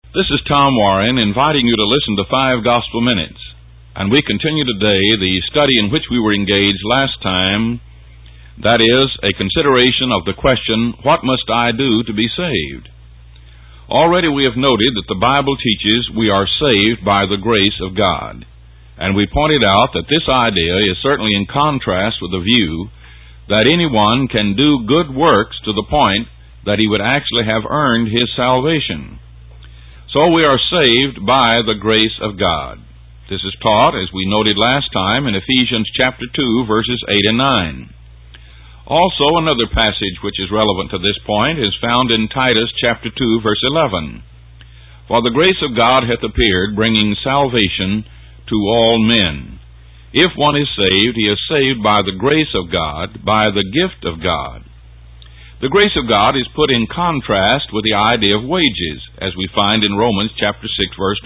This is Tom Warren inviting you to listen to 5 Gospel Minutes. And we continue today the study in which we were engaged last time, that is, a consideration of the question, what must I do to be saved? Already we have noted that the Bible teaches we are saved by the grace of God. And we pointed out that this idea is certainly in contrast with the view that anyone can do good works to the point that he would actually have earned his salvation. So we are saved by the grace of God. This is taught, as we noted last time, in Ephesians chapter 2, verses 8 and 9. Also, another passage which is relevant to this point is found in Titus chapter 2, verse 11. For the grace of God hath appeared, bringing salvation to all men. If one is saved, he is saved by the grace of God, by the gift of God. The grace of God is put in contrast with the idea of wages, as we find in Romans chapter 6, verse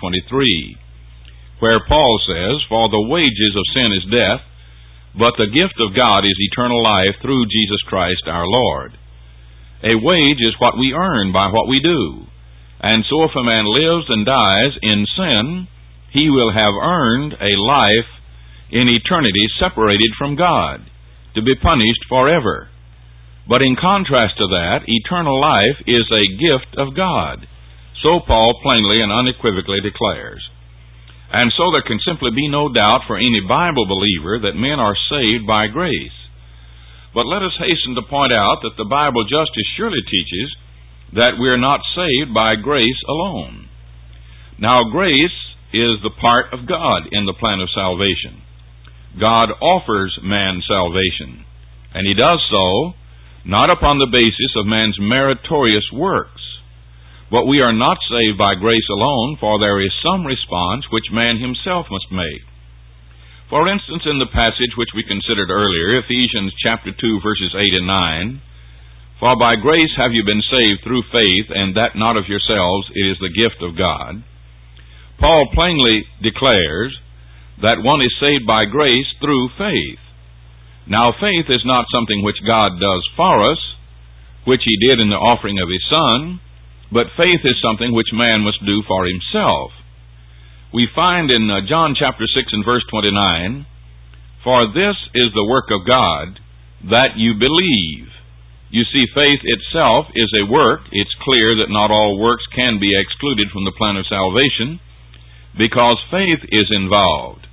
23, where Paul says, For the wages of sin is death, but the gift of God is eternal life through Jesus Christ our Lord. A wage is what we earn by what we do. And so if a man lives and dies in sin, he will have earned a life in eternity separated from God, to be punished forever. But in contrast to that, eternal life is a gift of God. So Paul plainly and unequivocally declares. And so there can simply be no doubt for any Bible believer that men are saved by grace. But let us hasten to point out that the Bible just as surely teaches that we are not saved by grace alone. Now, grace is the part of God in the plan of salvation. God offers man salvation, and He does so not upon the basis of man's meritorious works. But we are not saved by grace alone, for there is some response which man himself must make. For instance, in the passage which we considered earlier, Ephesians chapter 2, verses 8 and 9, For by grace have you been saved through faith, and that not of yourselves, it is the gift of God. Paul plainly declares that one is saved by grace through faith. Now, faith is not something which God does for us, which He did in the offering of His Son, but faith is something which man must do for himself. We find in John chapter 6 and verse 29, For this is the work of God, that you believe. You see, faith itself is a work. It's clear that not all works can be excluded from the plan of salvation, because faith is involved.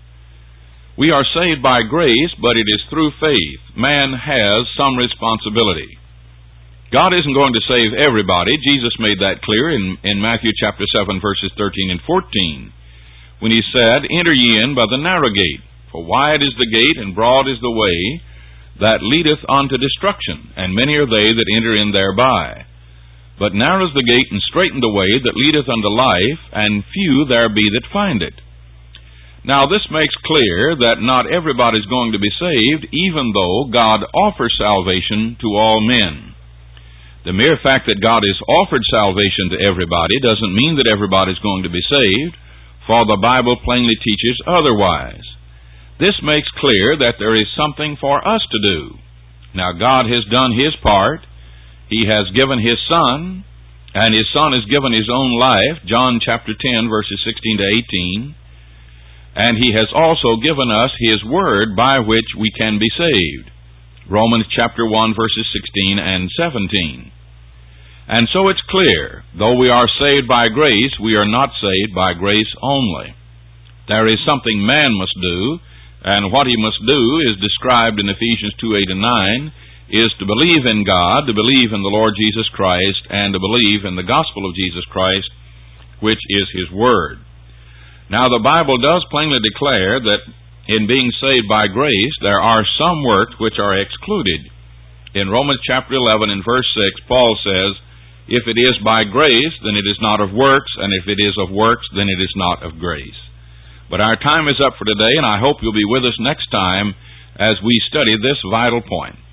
We are saved by grace, but it is through faith. Man has some responsibility. God isn't going to save everybody. Jesus made that clear in Matthew chapter 7, verses 13 and 14, when He said, Enter ye in by the narrow gate, for wide is the gate, and broad is the way that leadeth unto destruction, and many are they that enter in thereby. But narrow is the gate, and straiten the way that leadeth unto life, and few there be that find it. Now, this makes clear that not everybody is going to be saved, even though God offers salvation to all men. The mere fact that God has offered salvation to everybody doesn't mean that everybody is going to be saved, for the Bible plainly teaches otherwise. This makes clear that there is something for us to do. Now, God has done His part. He has given His Son, and His Son has given His own life, John chapter 10, verses 16 to 18. And He has also given us His Word by which we can be saved. Romans chapter 1, verses 16 and 17. And so it's clear, though we are saved by grace, we are not saved by grace only. There is something man must do, and what he must do is described in Ephesians 2, 8 and 9, is to believe in God, to believe in the Lord Jesus Christ, and to believe in the gospel of Jesus Christ, which is His Word. Now, the Bible does plainly declare that in being saved by grace, there are some works which are excluded. In Romans chapter 11 and verse 6, Paul says, If it is by grace, then it is not of works, and if it is of works, then it is not of grace. But our time is up for today, and I hope you'll be with us next time as we study this vital point.